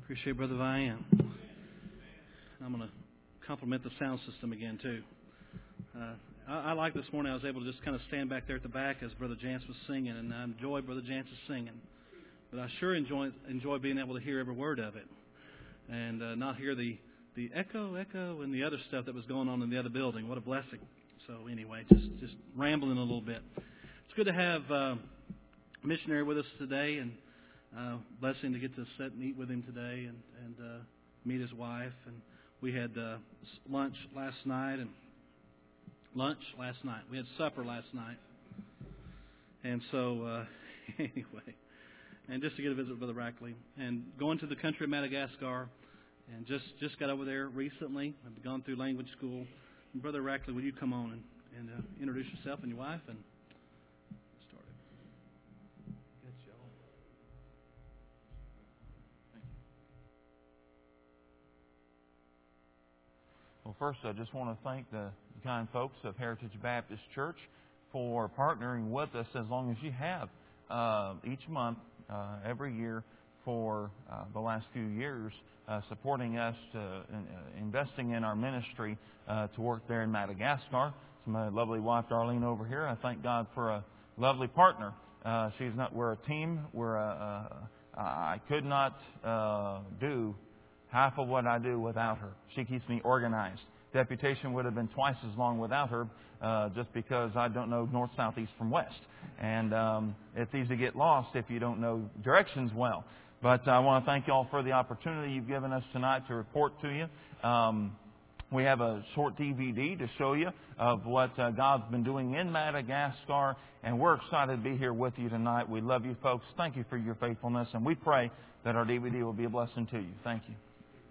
Appreciate Brother Vian. I'm going to compliment the sound system again, too. I like this morning I was able to just kind of stand back there at the back as Brother Jance was singing, and I enjoyed Brother Jance's singing. But I sure enjoy being able to hear every word of it and not hear the echo, and the other stuff that was going on in the other building. What a blessing. So anyway, just rambling a little bit. It's good to have a missionary with us today, and blessing to get to sit and eat with him today and meet his wife. And we had lunch last night. We had supper last night. And so, anyway, and just to get a visit with Brother Rackley. And going to the country of Madagascar, and just got over there recently. I've gone through language school. And Brother Rackley, will you come on and introduce yourself and your wife and start it? Yes, y'all. Thank you. Well, first, I just want to thank the kind folks of Heritage Baptist Church for partnering with us as long as you have each month, every year for the last few years, supporting us, investing in our ministry to work there in Madagascar. It's my lovely wife, Darlene, over here. I thank God for a lovely partner. We're a team. I could not do half of what I do without her. She keeps me organized. Deputation would have been twice as long without her, just because I don't know north, south, east from west. And it's easy to get lost if you don't know directions well. But I want to thank you all for the opportunity you've given us tonight to report to you. We have a short DVD to show you of what God's been doing in Madagascar, and we're excited to be here with you tonight. We love you folks. Thank you for your faithfulness, and we pray that our DVD will be a blessing to you. Thank you.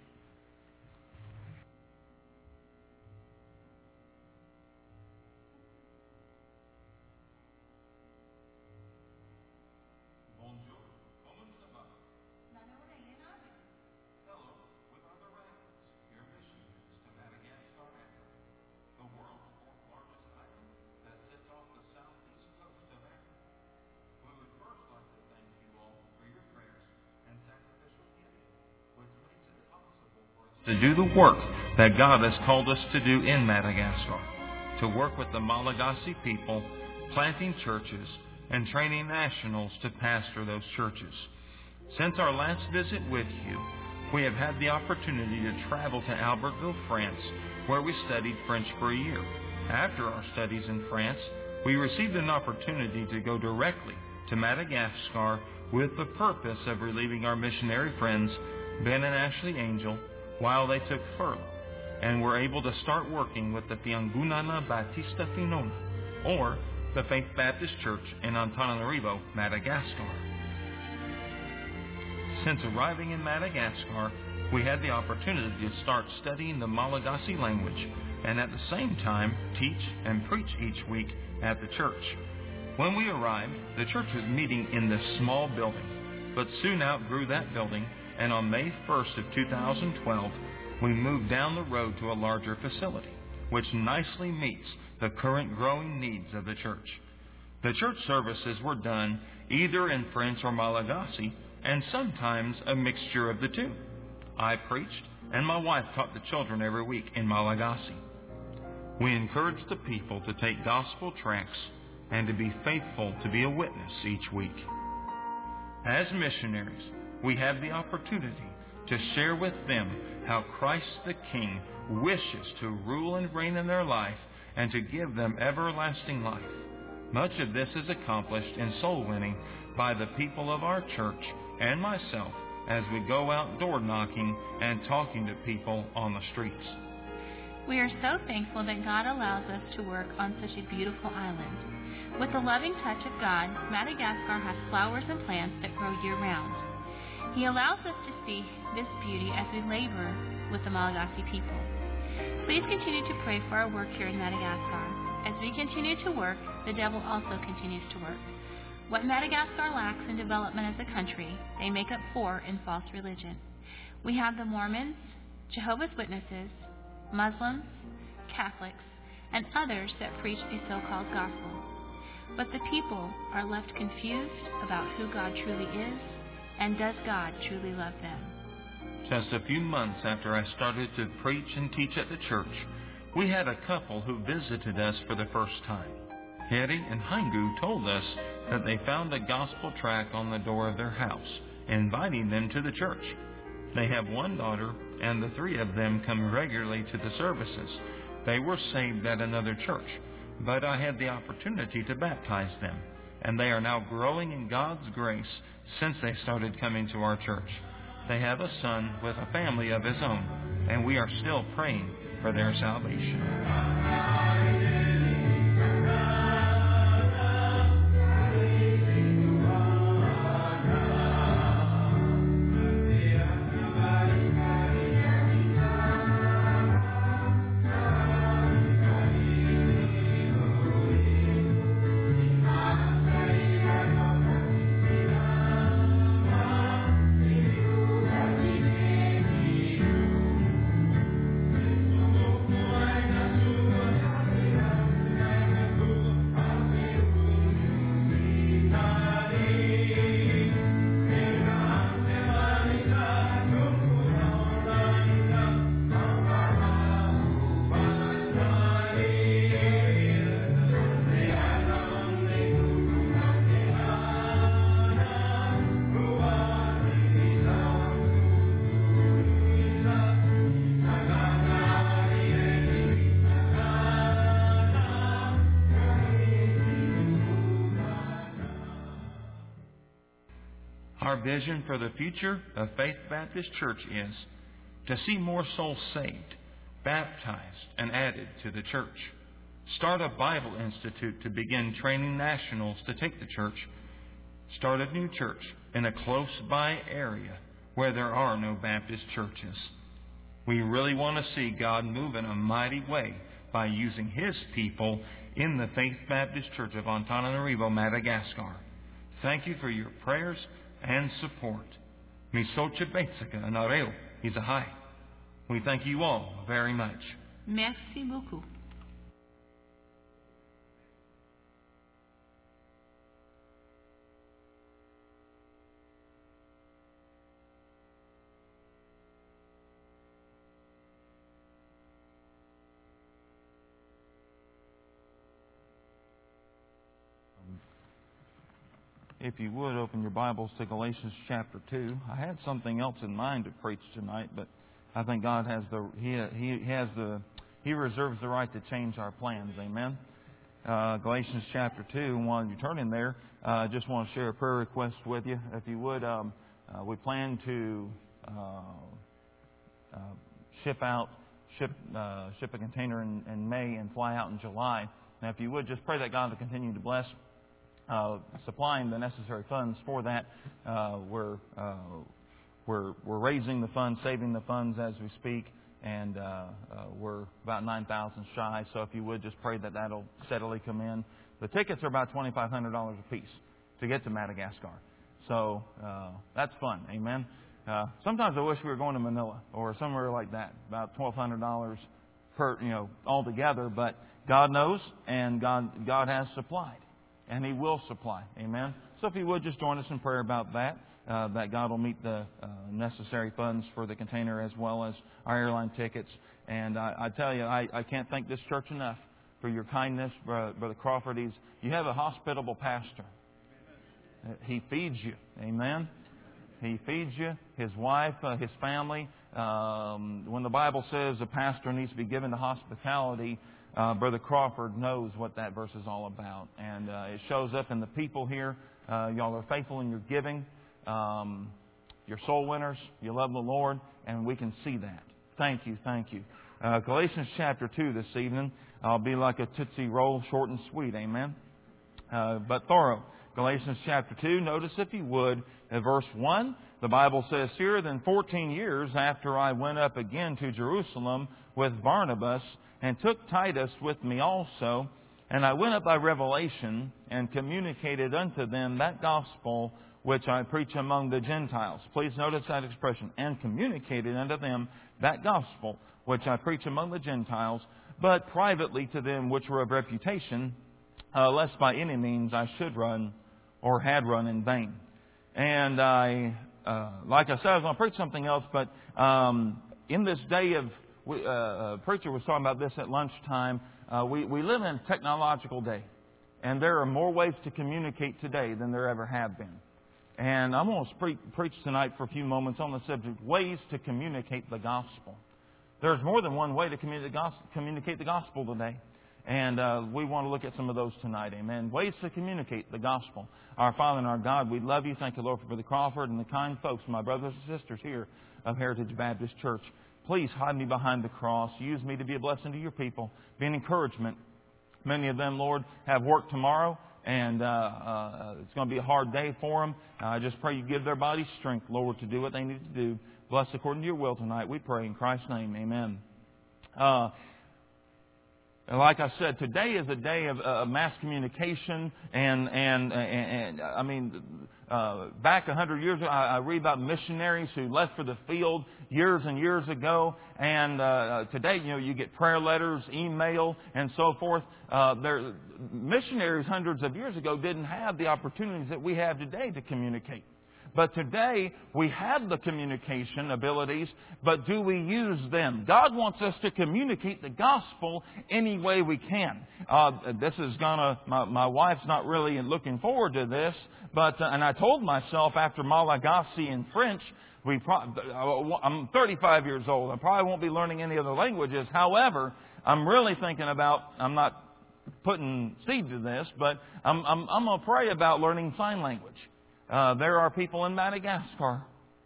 To do the work that God has called us to do in Madagascar, to work with the Malagasy people, planting churches, and training nationals to pastor those churches. Since our last visit with you, we have had the opportunity to travel to Albertville, France, where we studied French for a year. After our studies in France, we received an opportunity to go directly to Madagascar with the purpose of relieving our missionary friends, Ben and Ashley Angel, while they took furlough, and were able to start working with the Fiangonana Battista Finona, or the Faith Baptist Church in Antananarivo, Madagascar. Since arriving in Madagascar, we had the opportunity to start studying the Malagasy language, and at the same time teach and preach each week at the church. When we arrived, the church was meeting in this small building, but soon outgrew that building, and on May 1st of 2012, we moved down the road to a larger facility, which nicely meets the current growing needs of the church. The church services were done either in French or Malagasy, and sometimes a mixture of the two. I preached, and my wife taught the children every week in Malagasy. We encouraged the people to take gospel tracts and to be faithful to be a witness each week. As missionaries, we have the opportunity to share with them how Christ the King wishes to rule and reign in their life and to give them everlasting life. Much of this is accomplished in soul winning by the people of our church and myself as we go out door knocking and talking to people on the streets. We are so thankful that God allows us to work on such a beautiful island. With the loving touch of God, Madagascar has flowers and plants that grow year-round. He allows us to see this beauty as we labor with the Malagasy people. Please continue to pray for our work here in Madagascar. As we continue to work, the devil also continues to work. What Madagascar lacks in development as a country, they make up for in false religion. We have the Mormons, Jehovah's Witnesses, Muslims, Catholics, and others that preach a so-called gospel. But the people are left confused about who God truly is, and does God truly love them? Just a few months after I started to preach and teach at the church, we had a couple who visited us for the first time. Hetty and Haingu told us that they found a gospel tract on the door of their house, inviting them to the church. They have one daughter, and the three of them come regularly to the services. They were saved at another church, but I had the opportunity to baptize them, and they are now growing in God's grace since they started coming to our church. They have a son with a family of his own, and we are still praying for their salvation. Our vision for the future of Faith Baptist Church is to see more souls saved, baptized, and added to the church. Start a Bible Institute to begin training nationals to take the church. Start a new church in a close-by area where there are no Baptist churches. We really want to see God move in a mighty way by using His people in the Faith Baptist Church of Antananarivo, Madagascar. Thank you for your prayers and support. Misocha Betsika Anareo Izahai. We thank you all very much. Merci beaucoup. If you would, open your Bibles to Galatians chapter 2. I had something else in mind to preach tonight, but I think God has He reserves the right to change our plans. Amen. Galatians chapter 2, and while you're turning there, I just want to share a prayer request with you. If you would, we plan to ship a container in May and fly out in July. Now, if you would, just pray that God will continue to bless supplying the necessary funds for that. We're raising the funds, saving the funds as we speak, and we're about 9,000 shy. So if you would just pray that that'll steadily come in. The tickets are about $2,500 a piece to get to Madagascar. So that's fun. Amen. Sometimes I wish we were going to Manila or somewhere like that, about $1,200 per, altogether. But God knows, and God has supplied. And He will supply. Amen. So if you would just join us in prayer about that, that God will meet the necessary funds for the container as well as our airline tickets. And I tell you, I can't thank this church enough for your kindness, Brother Crawford. You have a hospitable pastor. He feeds you. Amen. He feeds you, his wife, his family. When the Bible says a pastor needs to be given to hospitality, Brother Crawford knows what that verse is all about. And it shows up in the people here. Y'all are faithful in your giving. You're soul winners. You love the Lord. And we can see that. Thank you. Thank you. Galatians chapter 2 this evening. I'll be like a Tootsie Roll, short and sweet. Amen. But thorough. Galatians chapter 2. Notice, if you would, verse 1. The Bible says here, then 14 years after I went up again to Jerusalem with Barnabas, and took Titus with me also, and I went up by revelation, and communicated unto them that gospel which I preach among the Gentiles. Please notice that expression. And communicated unto them that gospel which I preach among the Gentiles, but privately to them which were of reputation, lest by any means I should run or had run in vain. And I like I said, I was going to preach something else, but in this day of, preacher was talking about this at lunchtime, we live in a technological day. And there are more ways to communicate today than there ever have been. And I'm going to preach tonight for a few moments on the subject, ways to communicate the gospel. There's more than one way to communicate the gospel today. And we want to look at some of those tonight. Amen. Ways to communicate the gospel. Our Father and our God, we love you. Thank you, Lord, for Brother Crawford and the kind folks, my brothers and sisters here of Heritage Baptist Church. Please hide me behind the cross. Use me to be a blessing to your people. Be an encouragement. Many of them, Lord, have work tomorrow, and it's going to be a hard day for them. I just pray you give their bodies strength, Lord, to do what they need to do. Bless according to your will tonight. We pray in Christ's name. Amen. Like I said, today is a day of mass communication, and I mean, back 100 years ago, I read about missionaries who left for the field years and years ago, and today, you get prayer letters, email, and so forth. Missionaries hundreds of years ago didn't have the opportunities that we have today to communicate. But today, we have the communication abilities, but do we use them? God wants us to communicate the gospel any way we can. My wife's not really looking forward to this, but, and I told myself after Malagasy in French, I'm 35 years old. I probably won't be learning any other languages. However, I'm really thinking about, I'm not putting seed to this, but I'm going to pray about learning sign language. There are people in Madagascar,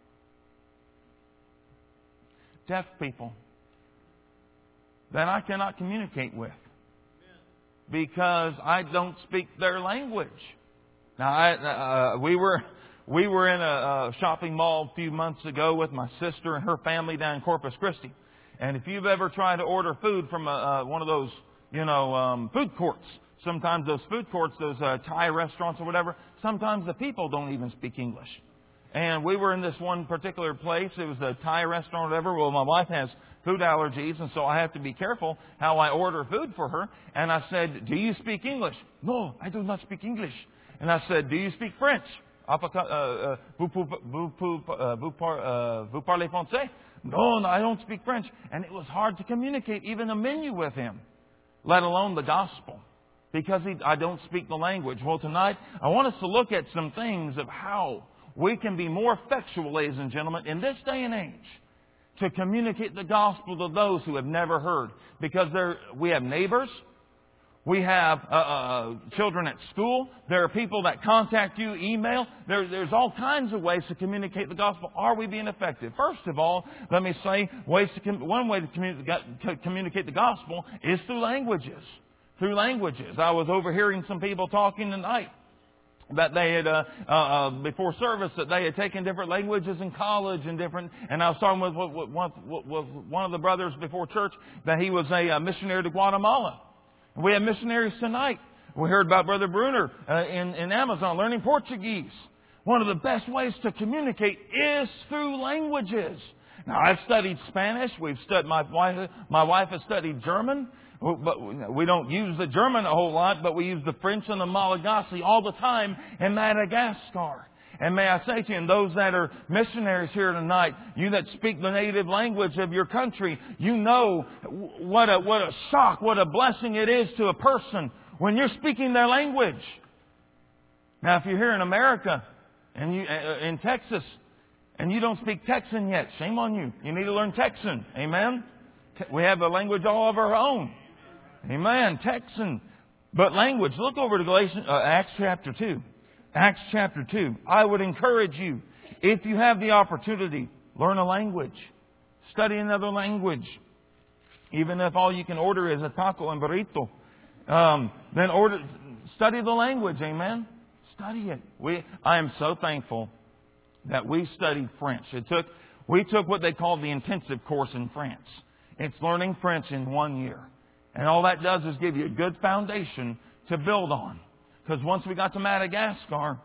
deaf people, that I cannot communicate with because I don't speak their language. Now, we were in a shopping mall a few months ago with my sister and her family down in Corpus Christi. And if you've ever tried to order food from one of those, food courts, sometimes those food courts, those Thai restaurants or whatever, sometimes the people don't even speak English. And we were in this one particular place. It was a Thai restaurant or whatever. Well, my wife has food allergies, and so I have to be careful how I order food for her. And I said, "Do you speak English?" "No, I do not speak English." And I said, "Do you speak French?" "Vous parlez français?" No, I don't speak French. And it was hard to communicate even a menu with him, let alone the gospel, because I don't speak the language. Well, tonight, I want us to look at some things of how we can be more effectual, ladies and gentlemen, in this day and age, to communicate the gospel to those who have never heard. Because we have neighbors, we have children at school, there are people that contact you, email. There's all kinds of ways to communicate the gospel. Are we being effective? First of all, let me say, one way to communicate the gospel is through languages. Through languages. I was overhearing some people talking tonight that they had, before service, that they had taken different languages in college and I was talking with one of the brothers before church that he was a missionary to Guatemala. And we have missionaries tonight. We heard about Brother Bruner in Amazon learning Portuguese. One of the best ways to communicate is through languages. Now, I've studied Spanish. My wife has studied German. But we don't use the German a whole lot, but we use the French and the Malagasy all the time in Madagascar. And may I say to you, and those that are missionaries here tonight, you that speak the native language of your country, you know what a shock, what a blessing it is to a person when you're speaking their language. Now, if you're here in America and in Texas and you don't speak Texan yet, shame on you. You need to learn Texan. Amen? We have a language all of our own. Amen. Texan. But language. Look over to Acts chapter 2. Acts chapter 2. I would encourage you, if you have the opportunity, learn a language. Study another language. Even if all you can order is a taco and burrito. Then study the language. Amen. Study it. I am so thankful that we studied French. We took what they call the intensive course in France. It's learning French in 1 year. And all that does is give you a good foundation to build on. Because once we got to Madagascar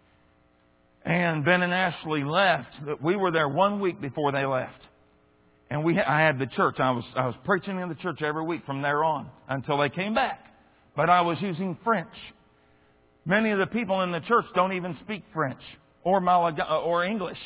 and Ben and Ashley left, we were there 1 week before they left. And I had the church. I was preaching in the church every week from there on until they came back. But I was using French. Many of the people in the church don't even speak French or English.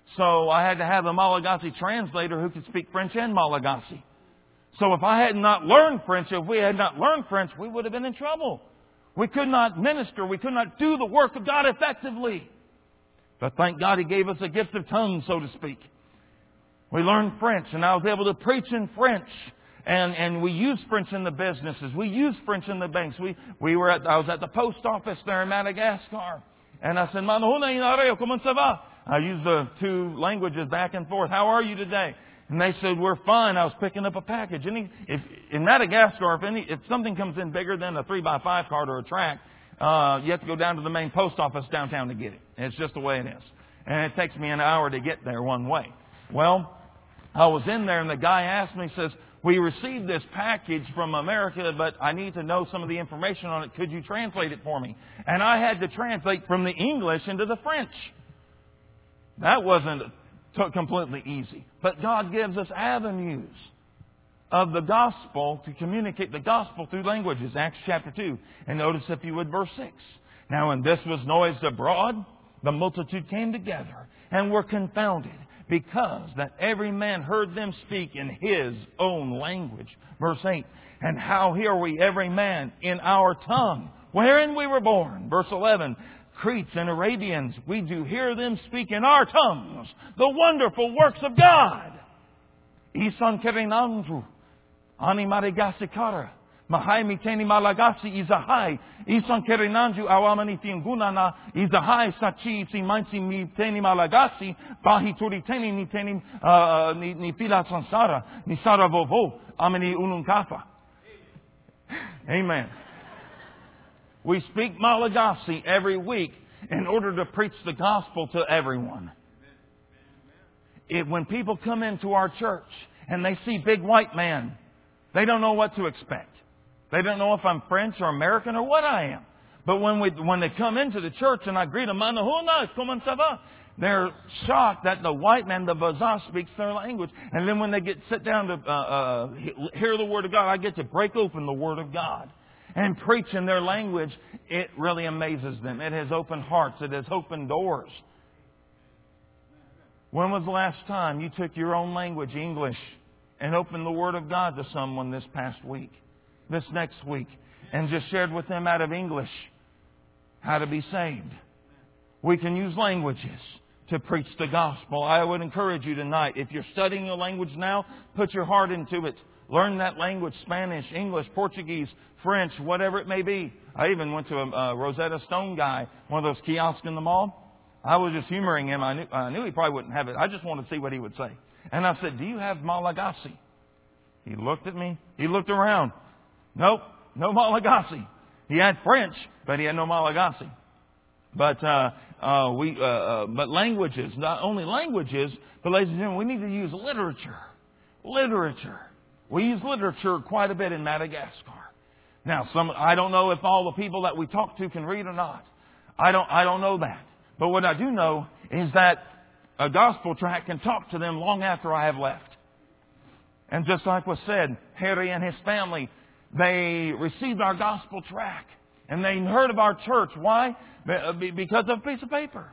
So I had to have a Malagasy translator who could speak French and Malagasy. So if I had not learned French, if we had not learned French, we would have been in trouble. We could not minister. We could not do the work of God effectively. But thank God He gave us a gift of tongues, so to speak. We learned French, and I was able to preach in French. And we use French in the businesses. We use French in the banks. I was at the post office there in Madagascar. And I said, comment ça va? I used the two languages back and forth. How are you today? And they said, we're fine. I was picking up a package. In Madagascar, if something comes in bigger than a 3x5 card or a tract, you have to go down to the main post office downtown to get it. It's just the way it is. And it takes me an hour to get there one way. Well, I was in there and the guy asked me, says, we received this package from America, but I need to know some of the information on it. Could you translate it for me? And I had to translate from the English into the French. That wasn't completely easy. But God gives us avenues of the gospel to communicate the gospel through languages. Acts chapter 2. And notice, if you would, verse 6. Now when this was noised abroad, the multitude came together and were confounded, because that every man heard them speak in his own language. Verse 8. And how hear we every man in our tongue, wherein we were born? Verse 11. Cretes and Arabians, we do hear them speak in our tongues the wonderful works of God. Isan kerinanju, ani marigasikara, mahai miteni malagasi izahai, isan kerinanju awamani tingunana, izahai sachi si mansi miteni malagasi, bahi turiteni niteni ni fila sansara, ni sara vovo, amani ununkafa. Amen. We speak Malagasy every week in order to preach the gospel to everyone. When people come into our church and they see big white man, they don't know what to expect. They don't know if I'm French or American or what I am. But when they come into the church and I greet them, comment ça va? They're shocked that the white man, the Baza, speaks their language. And then when they sit down to hear the Word of God, I get to break open the Word of God and preach in their language. It really amazes them. It has opened hearts. It has opened doors. When was the last time you took your own language, English, and opened the Word of God to someone this past week, this next week, and just shared with them out of English how to be saved? We can use languages to preach the gospel. I would encourage you tonight, if you're studying a language now, put your heart into it. Learn that language, Spanish, English, Portuguese, French, whatever it may be. I even went to a Rosetta Stone guy, one of those kiosks in the mall. I was just humoring him. I knew he probably wouldn't have it. I just wanted to see what he would say. And I said, do you have Malagasy? He looked at me. He looked around. Nope, no Malagasy. He had French, but he had no Malagasy. But languages, not only languages, but ladies and gentlemen, we need to use literature. Literature. We use literature quite a bit in Madagascar. Now, I don't know if all the people that we talk to can read or not. I don't know that. But what I do know is that a gospel tract can talk to them long after I have left. And just like was said, Harry and his family, they received our gospel tract. And they heard of our church. Why? Because of a piece of paper.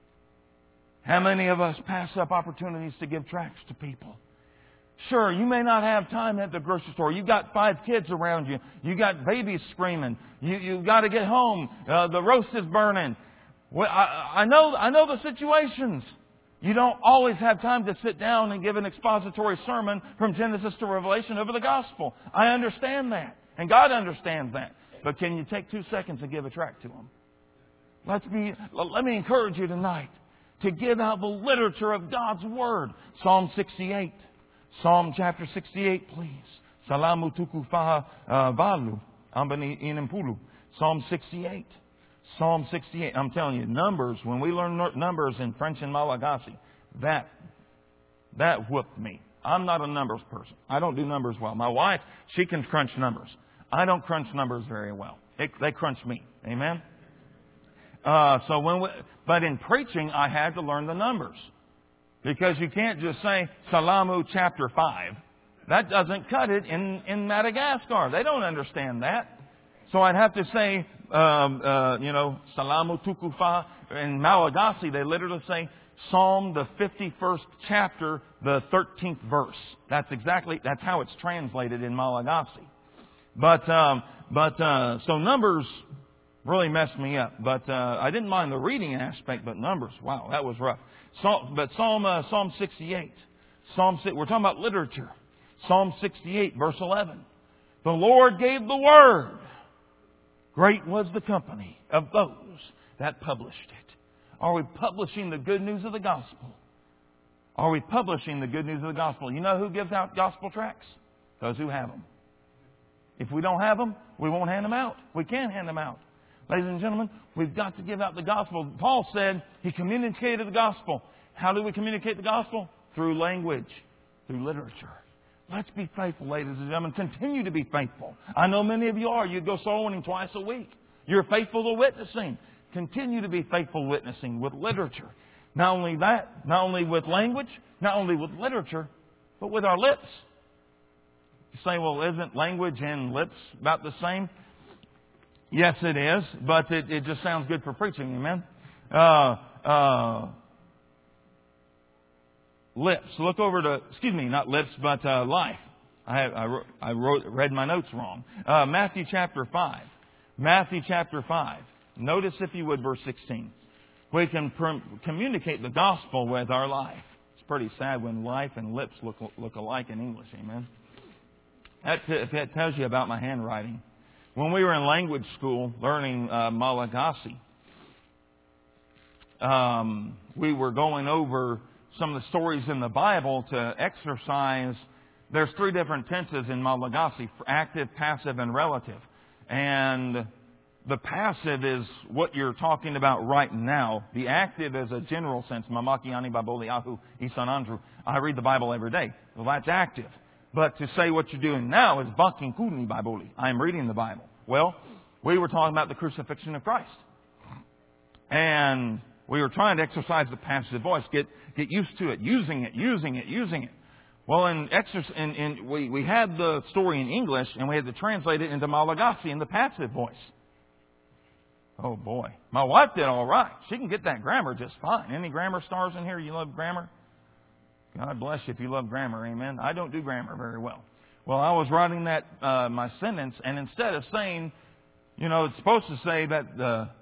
How many of us pass up opportunities to give tracts to people? Sure, you may not have time at the grocery store. You've got 5 kids around you. You got babies screaming. You've got to get home. The roast is burning. Well, I know the situations. You don't always have time to sit down and give an expository sermon from Genesis to Revelation over the gospel. I understand that. And God understands that. But can you take 2 seconds and give a tract to them? Let me encourage you tonight to give out the literature of God's Word. Psalm 68. Psalm chapter 68, please. Salamu tuku faha valu ambani inimpulu. Psalm 68. Psalm 68. I'm telling you, numbers, when we learn numbers in French and Malagasy, that whooped me. I'm not a numbers person. I don't do numbers well. My wife, she can crunch numbers. I don't crunch numbers very well. They crunch me. Amen? But in preaching, I had to learn the numbers. Because you can't just say, Salamu chapter 5. That doesn't cut it in Madagascar. They don't understand that. So I'd have to say, Salamu tukufa. In Malagasy, they literally say, Psalm, the 51st chapter, the 13th verse. That's how it's translated in Malagasy. So Numbers really messed me up. But I didn't mind the reading aspect, but Numbers, wow, that was rough. Psalm 68. We're talking about literature. Psalm 68, verse 11. The Lord gave the word. Great was the company of those that published it. Are we publishing the good news of the gospel? Are we publishing the good news of the gospel? You know who gives out gospel tracts? Those who have them. If we don't have them, we won't hand them out. We can't hand them out. Ladies and gentlemen, we've got to give out the gospel. Paul said he communicated the gospel. How do we communicate the gospel? Through language, through literature. Let's be faithful, ladies and gentlemen. Continue to be faithful. I know many of you are. You go soul winning twice a week. You're faithful to witnessing. Continue to be faithful witnessing with literature. Not only that, not only with language, not only with literature, but with our lips. You say, well, isn't language and lips about the same? Yes, it is, but it just sounds good for preaching, amen? Lips. Look over to, not lips, but life. I read my notes wrong. Matthew chapter 5. Matthew chapter 5. Notice, if you would, verse 16. We can communicate the gospel with our life. It's pretty sad when life and lips look alike in English, amen? That tells you about my handwriting. When we were in language school learning Malagasy, we were going over some of the stories in the Bible to exercise. There's 3 different tenses in Malagasy: active, passive, and relative. And the passive is what you're talking about right now. The active is a general sense. Mamaki ani baboli ahu isan andru. I read the Bible every day. Well, that's active. But to say what you're doing now is bakin kuni baboli. I'm reading the Bible. Well, we were talking about the crucifixion of Christ. And we were trying to exercise the passive voice, get used to it, using it. Well, we had the story in English, and we had to translate it into Malagasy in the passive voice. Oh boy, my wife did all right. She can get that grammar just fine. Any grammar stars in here? You love grammar? God bless you if you love grammar, amen. I don't do grammar very well. Well, I was writing my sentence, and instead of saying, it's supposed to say that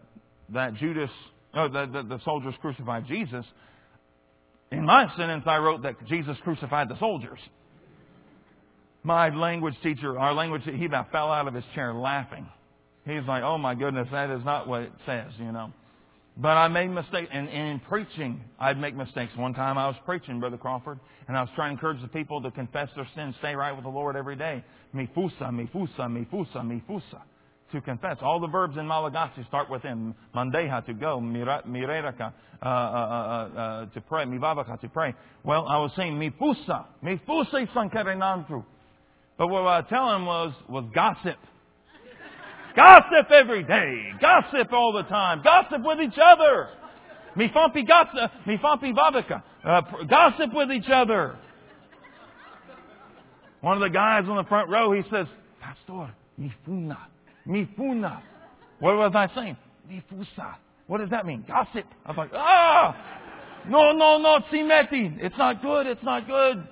the soldiers crucified Jesus. In my sentence, I wrote that Jesus crucified the soldiers. My language teacher, he about fell out of his chair laughing. He's like, oh my goodness, that is not what it says, But I made mistakes. And in preaching, I'd make mistakes. One time I was preaching, Brother Crawford, and I was trying to encourage the people to confess their sins, stay right with the Lord every day. Mifusa, mifusa, mifusa, mifusa. To confess. All the verbs in Malagasy start with M. Mandeha, to go. Mireraka, to pray. Mivavaka, to pray. Well, I was saying, mifusa. Mifusa sankarenantru. But what I was telling him was gossip. Gossip every day. Gossip all the time. Gossip with each other. Mifampi gossip. Mifampi vavaka. Gossip with each other. One of the guys on the front row, he says, Pastor, mifuna. Mifuna. What was I saying? Mifusa. What does that mean? Gossip. I was like, no, simeti. It's not good. It's not good.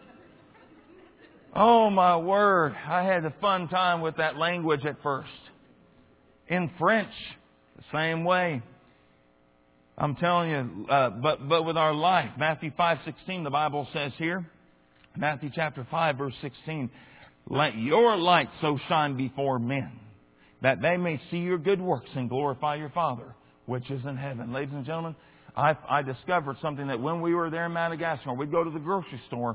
Oh my word. I had a fun time with that language at first. In French, the same way. I'm telling you, but with our life, Matthew 5:16, the Bible says here, Matthew chapter 5, verse 16, let your light so shine before men, that they may see your good works and glorify your Father, which is in heaven. Ladies and gentlemen, I discovered something that when we were there in Madagascar, we'd go to the grocery store.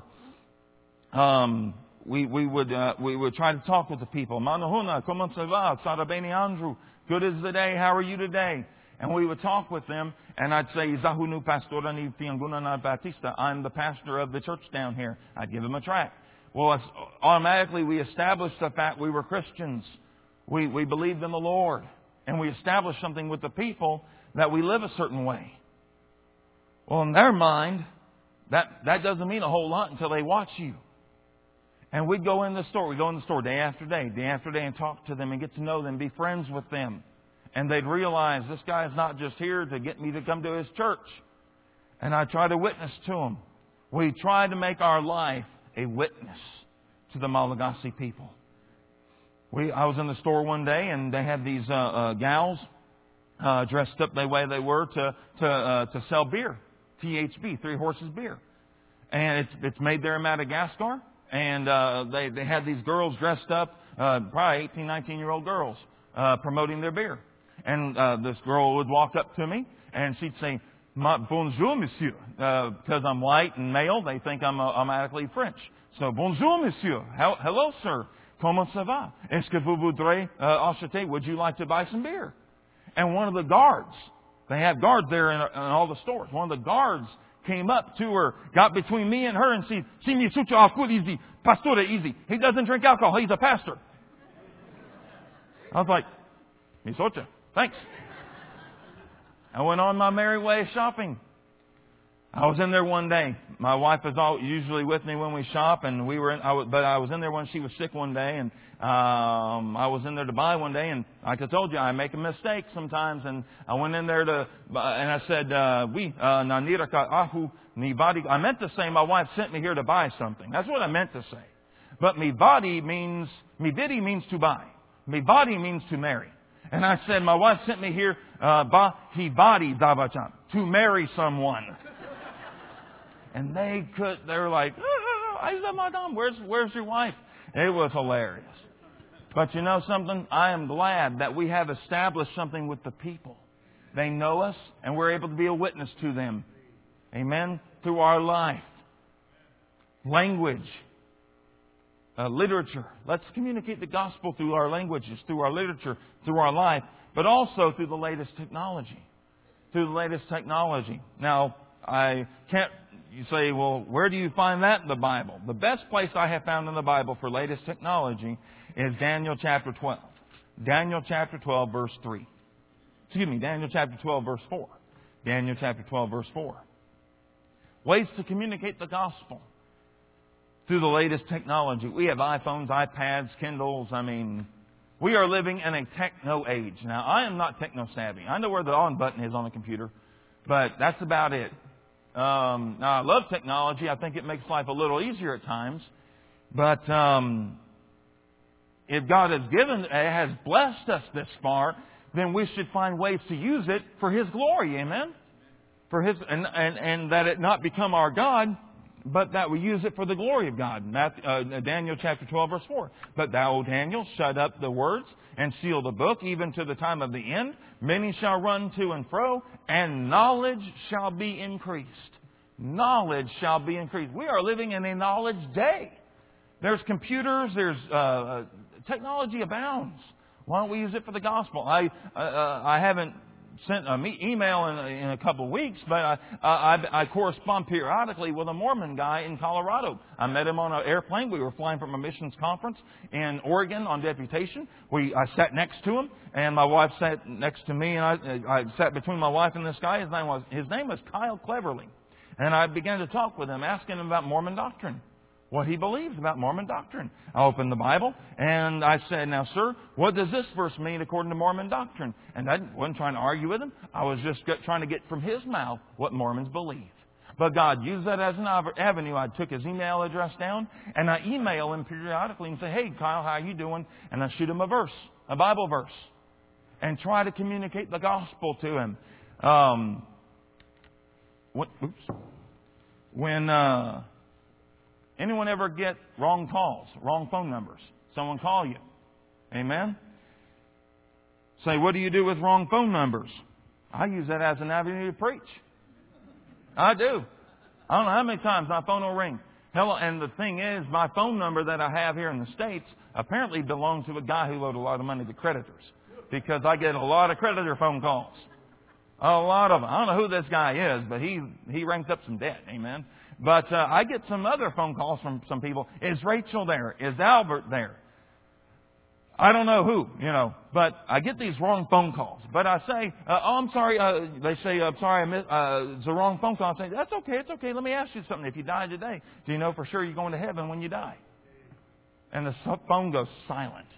We would try to talk with the people. Manahuna, comment ça va? Sarabeni Andrew. Good is the day. How are you today? And we would talk with them, and I'd say, Zahunu Pastora ni Tianguna na Batista. I'm the pastor of the church down here. I'd give them a tract. Well, automatically we established the fact we were Christians. We believed in the Lord. And we established something with the people that we live a certain way. Well, in their mind, that doesn't mean a whole lot until they watch you. And we'd go in the store. We'd go in the store day after day, and talk to them and get to know them, be friends with them. And they'd realize this guy is not just here to get me to come to his church. And I try to witness to them. We try to make our life a witness to the Malagasy people. I was in the store one day, and they had these gals dressed up the way they were to sell beer, THB, Three Horses beer, and it's made there in Madagascar. And they had these girls dressed up, probably 18, 19-year-old girls, promoting their beer. And this girl would walk up to me, and she'd say, "Bonjour, monsieur," because I'm white and male. They think I'm automatically French. So, "Bonjour, monsieur." Hello, sir. Comment ça va? Est-ce que vous voudrez acheter? Would you like to buy some beer? And one of the guards, they have guards there in all the stores. One of the guards came up to her, got between me and her, and said, "Si mi sucho alcohol easy, pastor easy." He doesn't drink alcohol. He's a pastor. I was like, "Mi socha, thanks." I went on my merry way shopping. I was in there one day. My wife is usually with me when we shop, and but I was in there when she was sick one day, and I was in there to buy one day, and like I told you, I make a mistake sometimes, and I went in there and I said, naniraka ahu nibadi. I meant to say my wife sent me here to buy something. That's what I meant to say. But mibadi means to buy. Mibadi means to marry. And I said, my wife sent me here, hibadi dabachan, to marry someone. And they were like, I said, "Madame, where's your wife?" It was hilarious. But you know something? I am glad that we have established something with the people. They know us, and we're able to be a witness to them. Amen? Through our life. Language. Literature. Let's communicate the gospel through our languages, through our literature, through our life, but also through the latest technology. Through the latest technology. Now, you say, well, where do you find that in the Bible? The best place I have found in the Bible for latest technology is Daniel chapter 12. Daniel chapter 12, verse 3. Daniel chapter 12, verse 4. Daniel chapter 12, verse 4. Ways to communicate the gospel through the latest technology. We have iPhones, iPads, Kindles. We are living in a techno age. Now, I am not techno savvy. I know where the on button is on a computer, but that's about it. Now, I love technology. I think it makes life a little easier at times. But if God has blessed us this far, then we should find ways to use it for His glory. Amen? And that it not become our God, but that we use it for the glory of God. Daniel chapter 12, verse 4. "But thou, O Daniel, shut up the words and seal the book, even to the time of the end. Many shall run to and fro, and knowledge shall be increased." Knowledge shall be increased. We are living in a knowledge day. There's computers, there's technology abounds. Why don't we use it for the gospel? I haven't sent an email in a couple of weeks, but I correspond periodically with a Mormon guy in Colorado. I met him on an airplane. We were flying from a missions conference in Oregon on deputation. I sat next to him, and my wife sat next to me, and I sat between my wife and this guy. His name was Kyle Cleverly. And I began to talk with him, asking him about Mormon doctrine, what he believes about Mormon doctrine. I opened the Bible, and I said, "Now, sir, what does this verse mean according to Mormon doctrine?" And I wasn't trying to argue with him. I was just trying to get from his mouth what Mormons believe. But God used that as an avenue. I took his email address down, and I email him periodically and say, "Hey, Kyle, how you doing?" And I shoot him a verse, a Bible verse, and try to communicate the gospel to him. When anyone ever get wrong calls, wrong phone numbers? Someone call you. Amen? Say, what do you do with wrong phone numbers? I use that as an avenue to preach. I do. I don't know how many times my phone will ring. Hello, and the thing is, my phone number that I have here in the States apparently belongs to a guy who owed a lot of money to creditors. Because I get a lot of creditor phone calls. A lot of them. I don't know who this guy is, but he ranked up some debt. Amen. But I get some other phone calls from some people. Is Rachel there? Is Albert there? I don't know who, but I get these wrong phone calls. But I say, I'm sorry. They say, I'm sorry, it's the wrong phone call. I say, that's okay. It's okay. Let me ask you something. If you die today, do you know for sure you're going to heaven when you die? And the phone goes silent.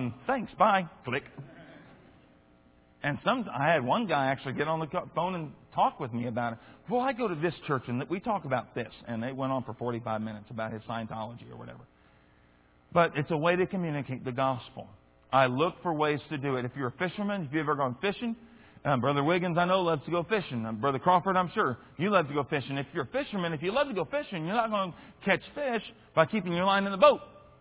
Thanks. Bye. Click. And I had one guy actually get on the phone and talk with me about it. Well, I go to this church and we talk about this. And they went on for 45 minutes about his Scientology or whatever. But it's a way to communicate the gospel. I look for ways to do it. If you're a fisherman, if you've ever gone fishing, Brother Wiggins, I know, loves to go fishing. Brother Crawford, I'm sure, you love to go fishing. If you're a fisherman, if you love to go fishing, you're not going to catch fish by keeping your line in the boat.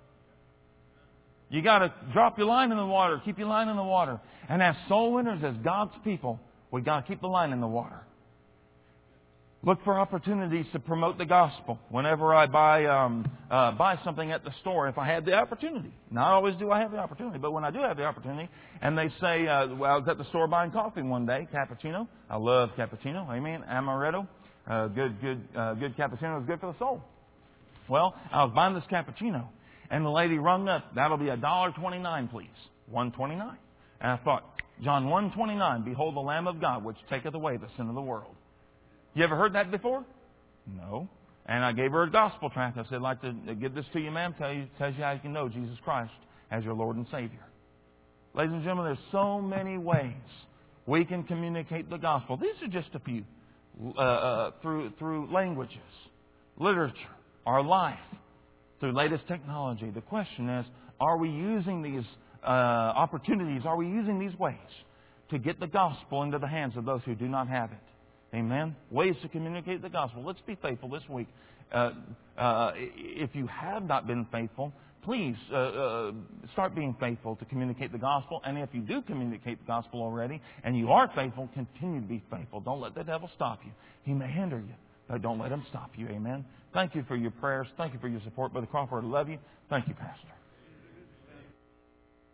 You got to drop your line in the water, keep your line in the water. And as soul winners, as God's people, we got to keep the line in the water. Look for opportunities to promote the gospel. Whenever I buy something at the store, if I had the opportunity. Not always do I have the opportunity, but when I do have the opportunity, and they say, well, I was at the store buying coffee one day, cappuccino. I love cappuccino. Amen. Amaretto. Good cappuccino is good for the soul. Well, I was buying this cappuccino, and the lady rung up, that'll be $1.29, please. $1.29. And I thought, John 1:29, behold the Lamb of God, which taketh away the sin of the world. You ever heard that before? No. And I gave her a gospel tract. I said, I'd like to give this to you, ma'am. Tells you how you can know Jesus Christ as your Lord and Savior. Ladies and gentlemen, there's so many ways we can communicate the gospel. These are just a few. Through languages, literature, our life, through latest technology. The question is, are we using these opportunities, are we using these ways to get the gospel into the hands of those who do not have it? Amen. Ways to communicate the gospel. Let's be faithful this week. If you have not been faithful, please start being faithful to communicate the gospel. And if you do communicate the gospel already and you are faithful, continue to be faithful. Don't let the devil stop you. He may hinder you, but don't let him stop you. Amen. Thank you for your prayers. Thank you for your support. Brother Crawford, I love you. Thank you, Pastor.